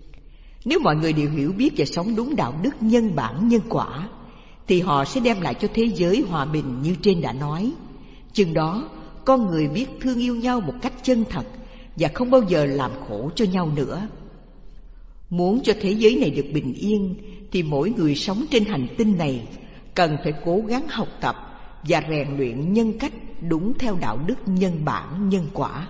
Nếu mọi người đều hiểu biết và sống đúng đạo đức nhân bản nhân quả, thì họ sẽ đem lại cho thế giới hòa bình như trên đã nói. Chừng đó, con người biết thương yêu nhau một cách chân thật và không bao giờ làm khổ cho nhau nữa. Muốn cho thế giới này được bình yên thì mỗi người sống trên hành tinh này cần phải cố gắng học tập và rèn luyện nhân cách đúng theo đạo đức nhân bản nhân quả.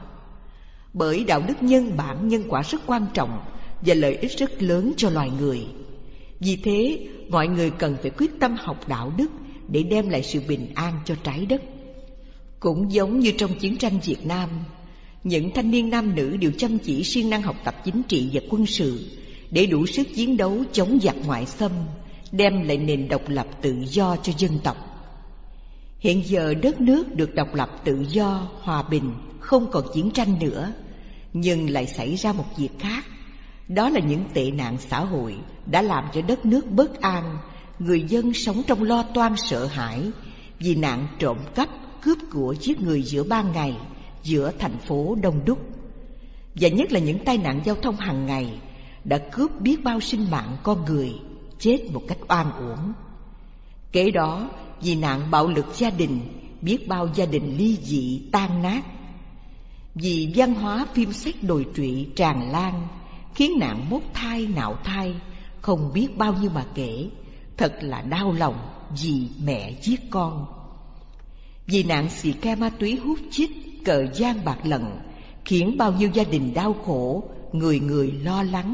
Bởi đạo đức nhân bản nhân quả rất quan trọng và lợi ích rất lớn cho loài người. Vì thế, mọi người cần phải quyết tâm học đạo đức để đem lại sự bình an cho trái đất. Cũng giống như trong chiến tranh Việt Nam, những thanh niên nam nữ đều chăm chỉ siêng năng học tập chính trị và quân sự để đủ sức chiến đấu chống giặc ngoại xâm, đem lại nền độc lập tự do cho dân tộc. Hiện giờ đất nước được độc lập tự do, hòa bình, không còn chiến tranh nữa, nhưng lại xảy ra một việc khác. Đó là những tệ nạn xã hội đã làm cho đất nước bất an, người dân sống trong lo toan sợ hãi vì nạn trộm cắp, cướp của giết người giữa ban ngày, giữa thành phố đông đúc. Và nhất là những tai nạn giao thông hàng ngày đã cướp biết bao sinh mạng con người, chết một cách oan uổng. Kế đó, vì nạn bạo lực gia đình, biết bao gia đình ly dị tan nát. Vì văn hóa phim sách đồi trụy tràn lan, khiến nạn mốt thai nạo thai không biết bao nhiêu mà kể. Thật là đau lòng vì mẹ giết con. Vì nạn xì ke ma túy, hút chích, cờ giang bạc lận, khiến bao nhiêu gia đình đau khổ, người người lo lắng.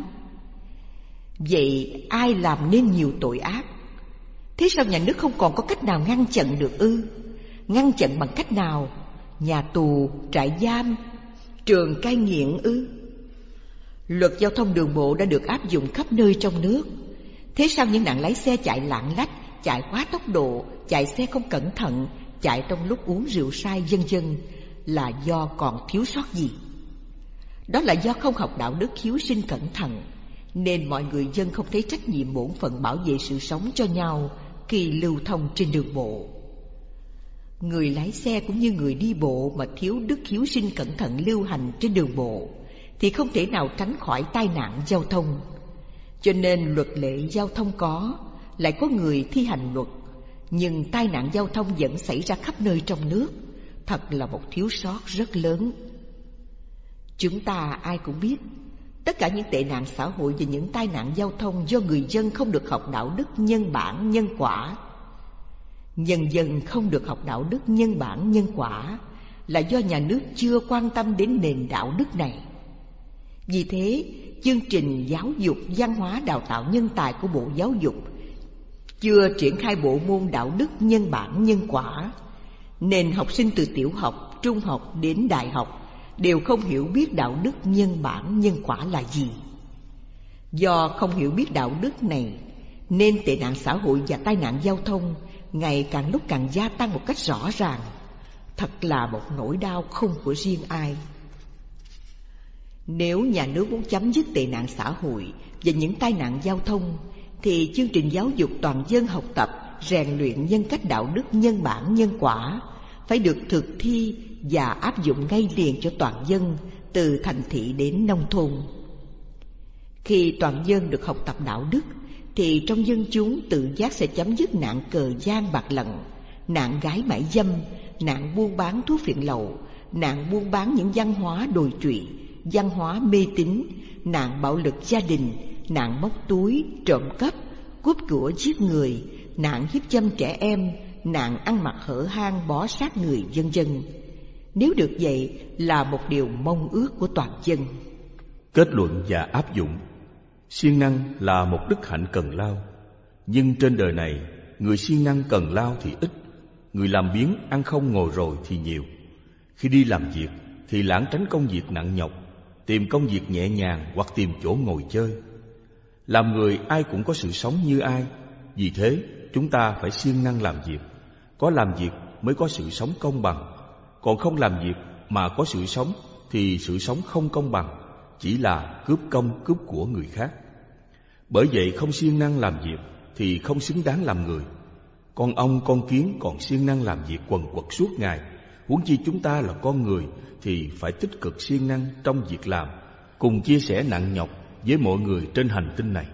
Vậy ai làm nên nhiều tội ác? Thế sao nhà nước không còn có cách nào ngăn chặn được ư? Ngăn chặn bằng cách nào? Nhà tù, trại giam, trường cai nghiện ư? Luật giao thông đường bộ đã được áp dụng khắp nơi trong nước. Thế sao những nạn lái xe chạy lạng lách, chạy quá tốc độ, chạy xe không cẩn thận, chạy trong lúc uống rượu say vân vân là do còn thiếu sót gì? Đó là do không học đạo đức hiếu sinh cẩn thận, nên mọi người dân không thấy trách nhiệm bổn phận bảo vệ sự sống cho nhau khi lưu thông trên đường bộ. Người lái xe cũng như người đi bộ mà thiếu đức hiếu sinh cẩn thận lưu hành trên đường bộ thì không thể nào tránh khỏi tai nạn giao thông. Cho nên luật lệ giao thông có, lại có người thi hành luật, nhưng tai nạn giao thông vẫn xảy ra khắp nơi trong nước. Thật là một thiếu sót rất lớn. Chúng ta ai cũng biết, tất cả những tệ nạn xã hội và những tai nạn giao thông do người dân không được học đạo đức nhân bản nhân quả. Nhân dân không được học đạo đức nhân bản nhân quả là do nhà nước chưa quan tâm đến nền đạo đức này. Vì thế, chương trình giáo dục văn hóa đào tạo nhân tài của Bộ Giáo dục chưa triển khai bộ môn đạo đức nhân bản nhân quả, nên học sinh từ tiểu học, trung học đến đại học đều không hiểu biết đạo đức nhân bản nhân quả là gì. Do không hiểu biết đạo đức này, nên tệ nạn xã hội và tai nạn giao thông ngày càng lúc càng gia tăng một cách rõ ràng. Thật là một nỗi đau không của riêng ai. Nếu nhà nước muốn chấm dứt tệ nạn xã hội và những tai nạn giao thông, thì chương trình giáo dục toàn dân học tập, rèn luyện nhân cách đạo đức nhân bản nhân quả phải được thực thi và áp dụng ngay liền cho toàn dân, từ thành thị đến nông thôn. Khi toàn dân được học tập đạo đức, thì trong dân chúng tự giác sẽ chấm dứt nạn cờ gian bạc lận, nạn gái mại dâm, nạn buôn bán thuốc phiện lậu, nạn buôn bán những văn hóa đồi trụy, văn hóa mê tín, nạn bạo lực gia đình, nạn móc túi, trộm cắp, cướp của giết người, nạn hiếp dâm trẻ em, nạn ăn mặc hở hang bó sát người vân vân. Nếu được vậy là một điều mong ước của toàn dân. Kết luận và áp dụng. Siêng năng là một đức hạnh cần lao, nhưng trên đời này người siêng năng cần lao thì ít, người làm biếng ăn không ngồi rồi thì nhiều. Khi đi làm việc thì lảng tránh công việc nặng nhọc, tìm công việc nhẹ nhàng hoặc tìm chỗ ngồi chơi. Làm người ai cũng có sự sống như ai, vì thế chúng ta phải siêng năng làm việc. Có làm việc mới có sự sống công bằng, còn không làm việc mà có sự sống thì sự sống không công bằng, chỉ là cướp công cướp của người khác. Bởi vậy không siêng năng làm việc thì không xứng đáng làm người. Con ong con kiến còn siêng năng làm việc quần quật suốt ngày, huống chi chúng ta là con người thì phải tích cực siêng năng trong việc làm, cùng chia sẻ nặng nhọc với mọi người trên hành tinh này.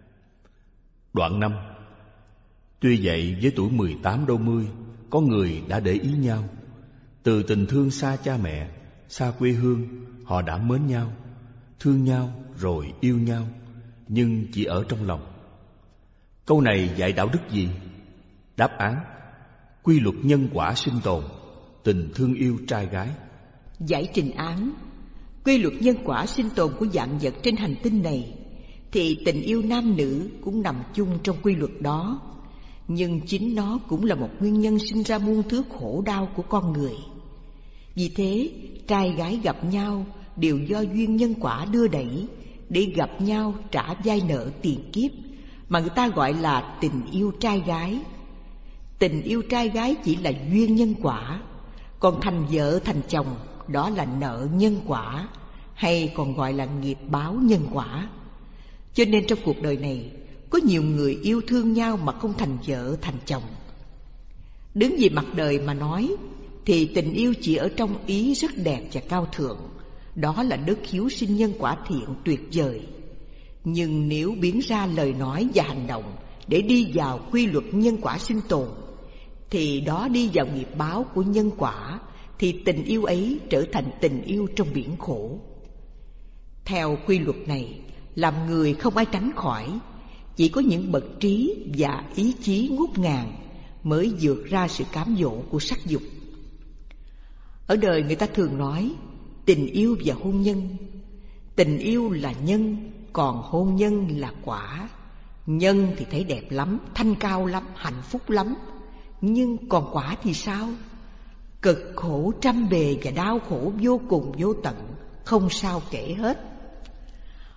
Đoạn 5. Tuy vậy với tuổi 18 đôi mươi, có người đã để ý nhau. Từ tình thương xa cha mẹ, xa quê hương, họ đã mến nhau, thương nhau rồi yêu nhau, nhưng chỉ ở trong lòng. Câu này dạy đạo đức gì? Đáp án: quy luật nhân quả sinh tồn, tình thương yêu trai gái. Giải trình án: quy luật nhân quả sinh tồn của vạn vật trên hành tinh này, thì tình yêu nam nữ cũng nằm chung trong quy luật đó. Nhưng chính nó cũng là một nguyên nhân sinh ra muôn thứ khổ đau của con người. Vì thế, trai gái gặp nhau đều do duyên nhân quả đưa đẩy, để gặp nhau trả vay nợ tiền kiếp, mà người ta gọi là tình yêu trai gái. Tình yêu trai gái chỉ là duyên nhân quả, còn thành vợ thành chồng đó là nợ nhân quả, hay còn gọi là nghiệp báo nhân quả. Cho nên trong cuộc đời này, có nhiều người yêu thương nhau mà không thành vợ thành chồng. Đứng về mặt đời mà nói, thì tình yêu chỉ ở trong ý rất đẹp và cao thượng, đó là đức hiếu sinh nhân quả thiện tuyệt vời. Nhưng nếu biến ra lời nói và hành động để đi vào quy luật nhân quả sinh tồn, thì đó đi vào nghiệp báo của nhân quả, thì tình yêu ấy trở thành tình yêu trong biển khổ. Theo quy luật này, làm người không ai tránh khỏi, chỉ có những bậc trí và ý chí ngút ngàn mới vượt ra sự cám dỗ của sắc dục. Ở đời người ta thường nói tình yêu và hôn nhân. Tình yêu là nhân, còn hôn nhân là quả. Nhân thì thấy đẹp lắm, thanh cao lắm, hạnh phúc lắm. Nhưng còn quả thì sao? Cực khổ trăm bề và đau khổ vô cùng vô tận, không sao kể hết.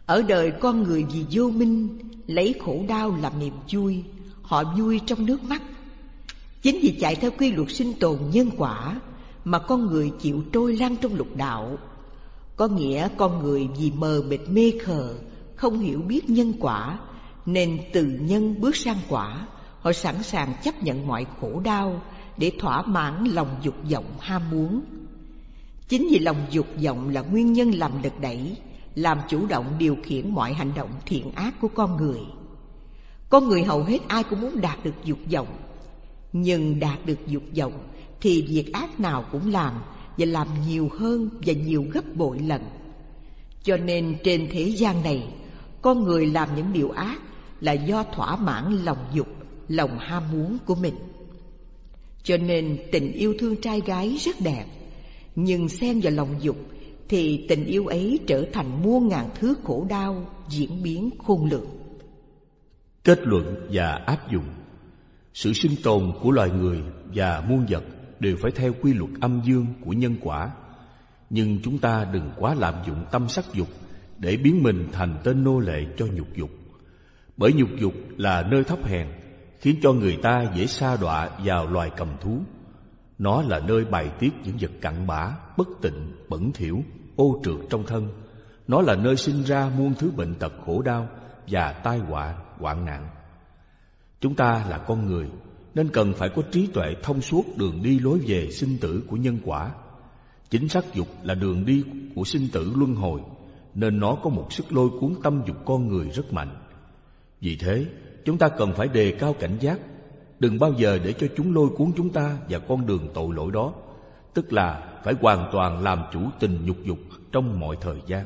Ở đời con người vì vô minh lấy khổ đau làm niềm vui, họ vui trong nước mắt. Chính vì chạy theo quy luật sinh tồn nhân quả mà con người chịu trôi lăn trong lục đạo. Có nghĩa con người vì mờ mịt mê khờ, không hiểu biết nhân quả, nên từ nhân bước sang quả. Họ sẵn sàng chấp nhận mọi khổ đau để thỏa mãn lòng dục vọng ham muốn. Chính vì lòng dục vọng là nguyên nhân làm lực đẩy, làm chủ động điều khiển mọi hành động thiện ác của con người. Con người hầu hết ai cũng muốn đạt được dục vọng, nhưng đạt được dục vọng thì việc ác nào cũng làm, và làm nhiều hơn và nhiều gấp bội lần. Cho nên trên thế gian này, con người làm những điều ác là do thỏa mãn lòng dục, lòng ham muốn của mình. Cho nên tình yêu thương trai gái rất đẹp, nhưng xen vào lòng dục thì tình yêu ấy trở thành muôn ngàn thứ khổ đau diễn biến khôn lường. Kết luận và áp dụng. Sự sinh tồn của loài người và muôn vật đều phải theo quy luật âm dương của nhân quả. Nhưng chúng ta đừng quá lạm dụng tâm sắc dục để biến mình thành tên nô lệ cho nhục dục. Bởi nhục dục là nơi thấp hèn, khiến cho người ta dễ sa đọa vào loài cầm thú. Nó là nơi bài tiết những vật cặn bã, bất tịnh, bẩn thỉu, ô trượt trong thân. Nó là nơi sinh ra muôn thứ bệnh tật khổ đau và tai họa, hoạn nạn. Chúng ta là con người nên cần phải có trí tuệ thông suốt đường đi lối về sinh tử của nhân quả. Chính sắc dục là đường đi của sinh tử luân hồi, nên nó có một sức lôi cuốn tâm dục con người rất mạnh. Vì thế, chúng ta cần phải đề cao cảnh giác, đừng bao giờ để cho chúng lôi cuốn chúng ta vào con đường tội lỗi đó, tức là phải hoàn toàn làm chủ tình nhục dục trong mọi thời gian.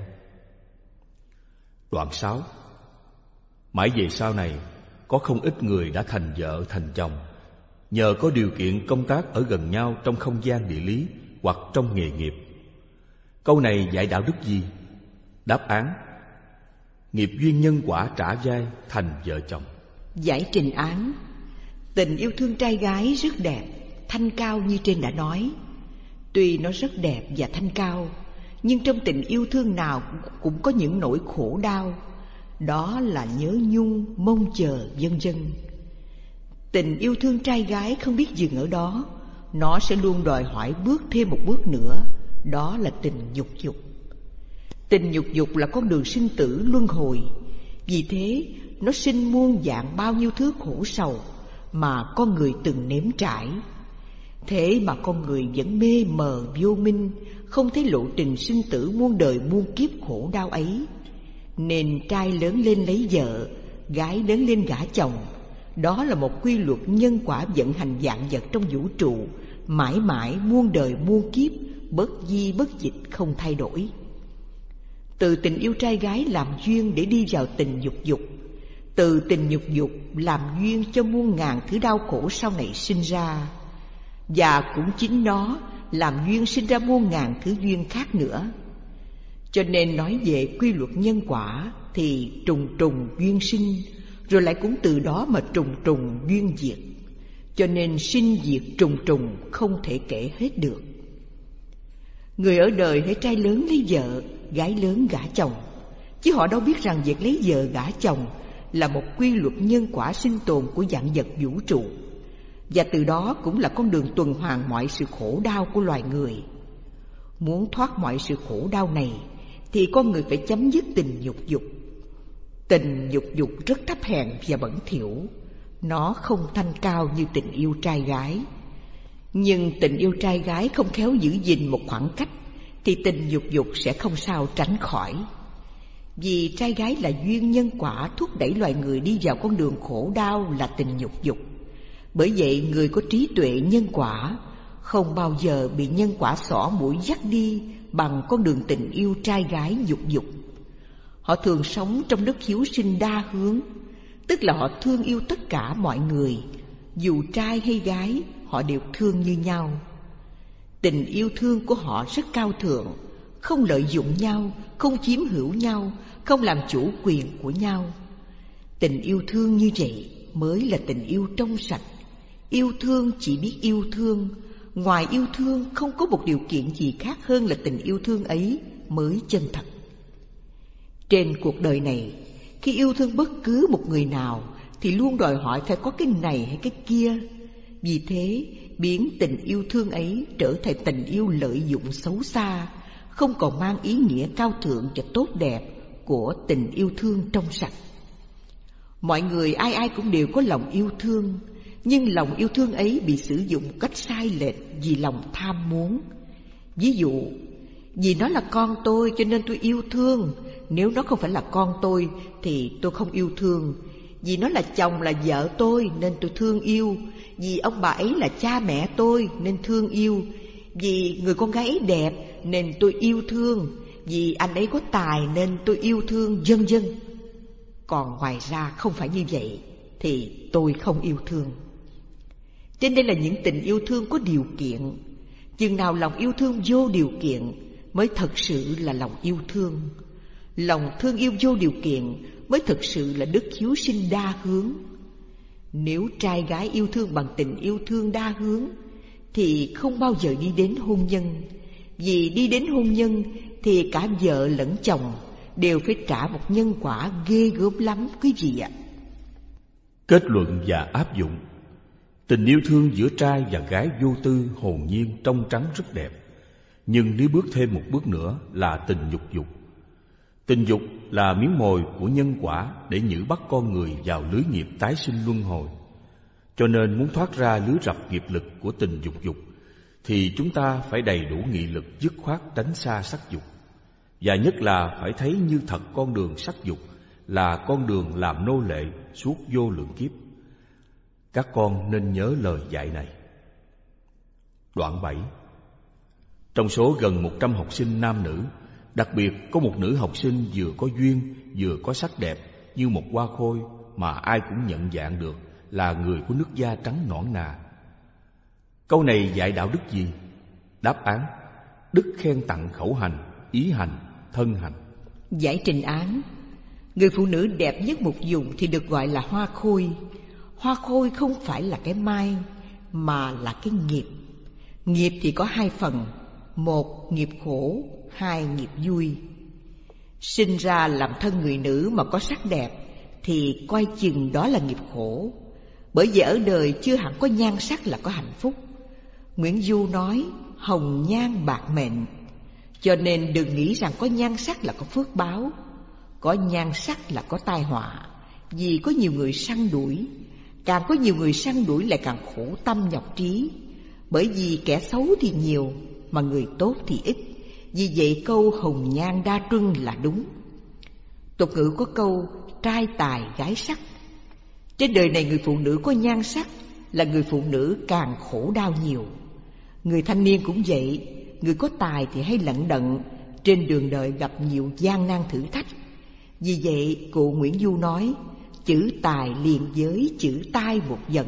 Đoạn 6. Mãi về sau này, có không ít người đã thành vợ thành chồng nhờ có điều kiện công tác ở gần nhau trong không gian địa lý hoặc trong nghề nghiệp. Câu này dạy đạo đức gì? Đáp án: nghiệp duyên nhân quả trả vai thành vợ chồng. Giải trình án: tình yêu thương trai gái rất đẹp, thanh cao như trên đã nói. Tuy nó rất đẹp và thanh cao, nhưng trong tình yêu thương nào cũng có những nỗi khổ đau. Đó là nhớ nhung, mong chờ, vân vân. Tình yêu thương trai gái không biết dừng ở đó, nó sẽ luôn đòi hỏi bước thêm một bước nữa. Đó là tình nhục dục. Tình nhục dục là con đường sinh tử luân hồi. Vì thế nó sinh muôn dạng bao nhiêu thứ khổ sầu mà con người từng nếm trải. Thế mà con người vẫn mê mờ vô minh, không thấy lộ trình sinh tử muôn đời muôn kiếp khổ đau ấy. Nên trai lớn lên lấy vợ, gái lớn lên gả chồng. Đó là một quy luật nhân quả vận hành vạn vật trong vũ trụ, mãi mãi muôn đời muôn kiếp, bất di bất dịch không thay đổi. Từ tình yêu trai gái làm duyên để đi vào tình nhục dục, từ tình nhục dục làm duyên cho muôn ngàn thứ đau khổ sau này sinh ra, và cũng chính nó làm duyên sinh ra muôn ngàn thứ duyên khác nữa. Cho nên nói về quy luật nhân quả thì trùng trùng duyên sinh, rồi lại cũng từ đó mà trùng trùng duyên diệt. Cho nên sinh diệt trùng trùng không thể kể hết được. Người ở đời hễ trai lớn lấy vợ, gái lớn gả chồng, chứ họ đâu biết rằng việc lấy vợ gả chồng là một quy luật nhân quả sinh tồn của vạn vật vũ trụ, và từ đó cũng là con đường tuần hoàn mọi sự khổ đau của loài người. Muốn thoát mọi sự khổ đau này thì con người phải chấm dứt tình nhục dục. Tình nhục dục rất thấp hèn và bẩn thỉu, nó không thanh cao như tình yêu trai gái. Nhưng tình yêu trai gái không khéo giữ gìn một khoảng cách thì tình nhục dục sẽ không sao tránh khỏi. Vì trai gái là duyên nhân quả thúc đẩy loài người đi vào con đường khổ đau là tình nhục dục. Bởi vậy người có trí tuệ nhân quả không bao giờ bị nhân quả xỏ mũi dắt đi bằng con đường tình yêu trai gái nhục dục. Họ thường sống trong đất hiếu sinh đa hướng, tức là họ thương yêu tất cả mọi người, dù trai hay gái họ đều thương như nhau. Tình yêu thương của họ rất cao thượng, không lợi dụng nhau, không chiếm hữu nhau, không làm chủ quyền của nhau. Tình yêu thương như vậy mới là tình yêu trong sạch. Yêu thương chỉ biết yêu thương, ngoài yêu thương không có một điều kiện gì khác hơn là tình yêu thương ấy mới chân thật. Trên cuộc đời này, khi yêu thương bất cứ một người nào thì luôn đòi hỏi phải có cái này hay cái kia. Vì thế, biến tình yêu thương ấy trở thành tình yêu lợi dụng xấu xa, không còn mang ý nghĩa cao thượng và tốt đẹp của tình yêu thương trong sạch. Mọi người ai ai cũng đều có lòng yêu thương, nhưng lòng yêu thương ấy bị sử dụng một cách sai lệch vì lòng tham muốn. Ví dụ, vì nó là con tôi cho nên tôi yêu thương, nếu nó không phải là con tôi thì tôi không yêu thương. Vì nó là chồng là vợ tôi nên tôi thương yêu, vì ông bà ấy là cha mẹ tôi nên thương yêu, vì người con gái ấy đẹp nên tôi yêu thương, vì anh ấy có tài nên tôi yêu thương, vân vân. Còn ngoài ra không phải như vậy thì tôi không yêu thương. Trên đây là những tình yêu thương có điều kiện. Chừng nào lòng yêu thương vô điều kiện mới thật sự là lòng yêu thương. Lòng thương yêu vô điều kiện mới thực sự là đức hiếu sinh đa hướng. Nếu trai gái yêu thương bằng tình yêu thương đa hướng thì không bao giờ đi đến hôn nhân. Vì đi đến hôn nhân thì cả vợ lẫn chồng đều phải trả một nhân quả ghê gớm lắm quý vị ạ. Kết luận và áp dụng. Tình yêu thương giữa trai và gái vô tư, hồn nhiên, trong trắng rất đẹp. Nhưng nếu bước thêm một bước nữa là tình dục. Tình dục là miếng mồi của nhân quả để nhử bắt con người vào lưới nghiệp tái sinh luân hồi. Cho nên muốn thoát ra lưới rập nghiệp lực của tình dục thì chúng ta phải đầy đủ nghị lực dứt khoát tránh xa sắc dục. Và nhất là phải thấy như thật con đường sắc dục là con đường làm nô lệ suốt vô lượng kiếp. Các con nên nhớ lời dạy này. Đoạn 7. Trong số gần 100 học sinh nam nữ, đặc biệt có một nữ học sinh vừa có duyên vừa có sắc đẹp như một hoa khôi mà ai cũng nhận dạng được là người của nước da trắng nõn nà. Câu này dạy đạo đức gì? Đáp án: đức khen tặng khẩu hành, ý hành, thân hành. Giải trình án: người phụ nữ đẹp nhất một vùng thì được gọi là hoa khôi. Hoa khôi không phải là cái mai mà là cái nghiệp. Nghiệp thì có hai phần: một, nghiệp khổ; hai, nghiệp vui. Sinh ra làm thân người nữ mà có sắc đẹp thì coi chừng đó là nghiệp khổ. Bởi vì ở đời chưa hẳn có nhan sắc là có hạnh phúc. Nguyễn Du nói hồng nhan bạc mệnh. Cho nên đừng nghĩ rằng có nhan sắc là có phước báo. Có nhan sắc là có tai họa. Vì có nhiều người săn đuổi. Càng có nhiều người săn đuổi lại càng khổ tâm nhọc trí. Bởi vì kẻ xấu thì nhiều mà người tốt thì ít. Vì vậy câu hồng nhan đa truân là đúng. Tục ngữ có câu trai tài gái sắc. Trên đời này người phụ nữ có nhan sắc là người phụ nữ càng khổ đau nhiều. Người thanh niên cũng vậy. Người có tài thì hay lận đận, trên đường đời gặp nhiều gian nan thử thách. Vì vậy cụ Nguyễn Du nói chữ tài liền với chữ tai một dần.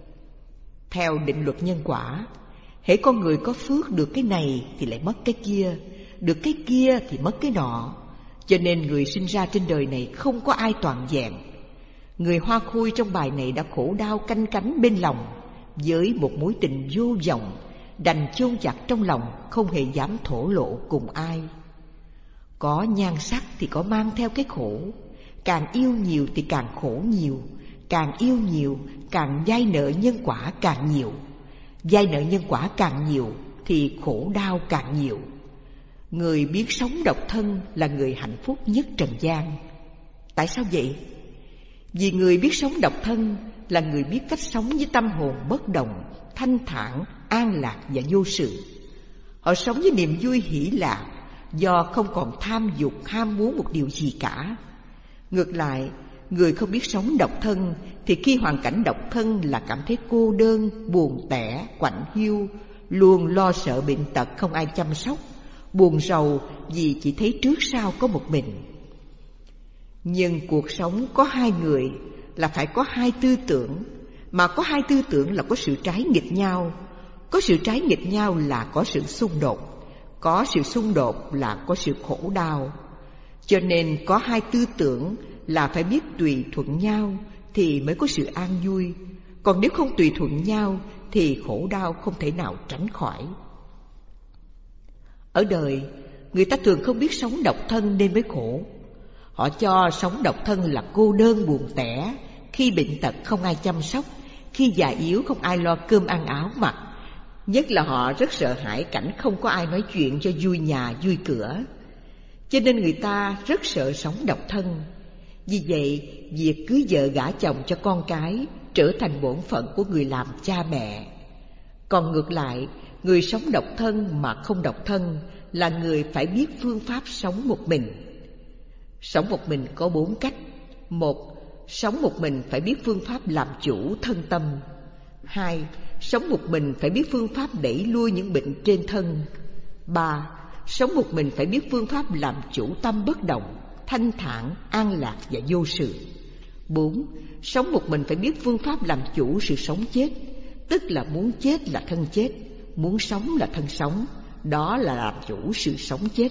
Theo định luật nhân quả, hễ con người có phước được cái này thì lại mất cái kia, được cái kia thì mất cái nọ. Cho nên người sinh ra trên đời này không có ai toàn vẹn. Người hoa khôi trong bài này đã khổ đau canh cánh bên lòng với một mối tình vô vọng, đành chôn chặt trong lòng, không hề dám thổ lộ cùng ai. Có nhan sắc thì có mang theo cái khổ. Càng yêu nhiều thì càng khổ nhiều. Càng yêu nhiều càng vay nợ nhân quả càng nhiều. Vay nợ nhân quả càng nhiều thì khổ đau càng nhiều. Người biết sống độc thân là người hạnh phúc nhất trần gian. Tại sao vậy? Vì người biết sống độc thân là người biết cách sống với tâm hồn bất động, thanh thản, an lạc và vô sự. Họ sống với niềm vui hỷ lạc do không còn tham dục, ham muốn một điều gì cả. Ngược lại, người không biết sống độc thân thì khi hoàn cảnh độc thân là cảm thấy cô đơn, buồn tẻ, quạnh hiu, luôn lo sợ bệnh tật không ai chăm sóc, buồn rầu vì chỉ thấy trước sau có một mình. Nhưng cuộc sống có hai người là phải có hai tư tưởng, mà có hai tư tưởng là có sự trái nghịch nhau. Có sự trái nghịch nhau là có sự xung đột, có sự xung đột là có sự khổ đau. Cho nên có hai tư tưởng là phải biết tùy thuận nhau thì mới có sự an vui. Còn nếu không tùy thuận nhau thì khổ đau không thể nào tránh khỏi. Ở đời, người ta thường không biết sống độc thân nên mới khổ. Họ cho sống độc thân là cô đơn buồn tẻ, khi bệnh tật không ai chăm sóc, khi già yếu không ai lo cơm ăn áo mặc. Nhất là họ rất sợ hãi cảnh không có ai nói chuyện cho vui nhà vui cửa. Cho nên người ta rất sợ sống độc thân. Vì vậy, việc cưới vợ gả chồng cho con cái trở thành bổn phận của người làm cha mẹ. Còn ngược lại, người sống độc thân mà không độc thân là người phải biết phương pháp sống một mình. Sống một mình có 4 cách. 1. Sống một mình phải biết phương pháp làm chủ thân tâm. 2. Sống một mình phải biết phương pháp đẩy lui những bệnh trên thân. 3. Sống một mình phải biết phương pháp làm chủ tâm bất động, thanh thản, an lạc và vô sự. 4. Sống một mình phải biết phương pháp làm chủ sự sống chết, tức là muốn chết là thân chết, muốn sống là thân sống, đó là làm chủ sự sống chết.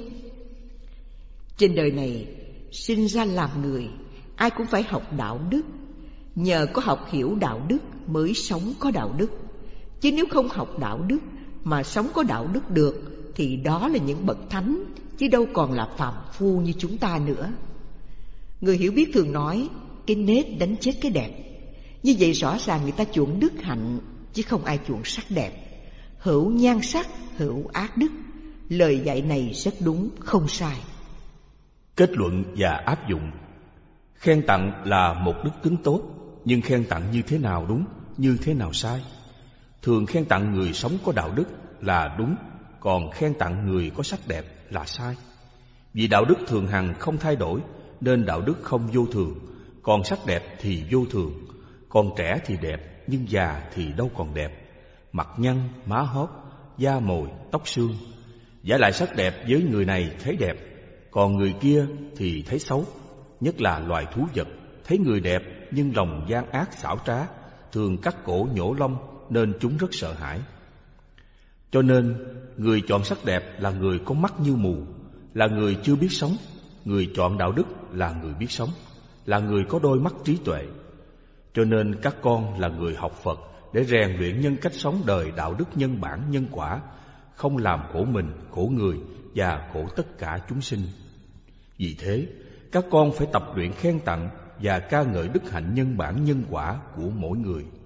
Trên đời này, sinh ra làm người, ai cũng phải học đạo đức. Nhờ có học hiểu đạo đức mới sống có đạo đức. Chứ nếu không học đạo đức mà sống có đạo đức được thì đó là những bậc thánh, chứ đâu còn là phàm phu như chúng ta nữa. Người hiểu biết thường nói cái nết đánh chết cái đẹp. Như vậy rõ ràng người ta chuộng đức hạnh, chứ không ai chuộng sắc đẹp. Hữu nhan sắc, hữu ác đức. Lời dạy này rất đúng, không sai. Kết luận và áp dụng. Khen tặng là một đức tính tốt, nhưng khen tặng như thế nào đúng, như thế nào sai? Thường khen tặng người sống có đạo đức là đúng, còn khen tặng người có sắc đẹp là sai. Vì đạo đức thường hằng không thay đổi, nên đạo đức không vô thường, còn sắc đẹp thì vô thường. Còn trẻ thì đẹp, nhưng già thì đâu còn đẹp. Mặt nhăn, má hóp, da mồi, tóc xương. Vả lại sắc đẹp với người này thấy đẹp, còn người kia thì thấy xấu. Nhất là loài thú vật, thấy người đẹp nhưng lòng gian ác xảo trá, thường cắt cổ nhổ lông, nên chúng rất sợ hãi. Cho nên người chọn sắc đẹp là người có mắt như mù, là người chưa biết sống. Người chọn đạo đức là người biết sống, là người có đôi mắt trí tuệ. Cho nên các con là người học Phật để rèn luyện nhân cách sống đời đạo đức nhân bản nhân quả, không làm khổ mình, khổ người và khổ tất cả chúng sinh. Vì thế, các con phải tập luyện khen tặng và ca ngợi đức hạnh nhân bản nhân quả của mỗi người.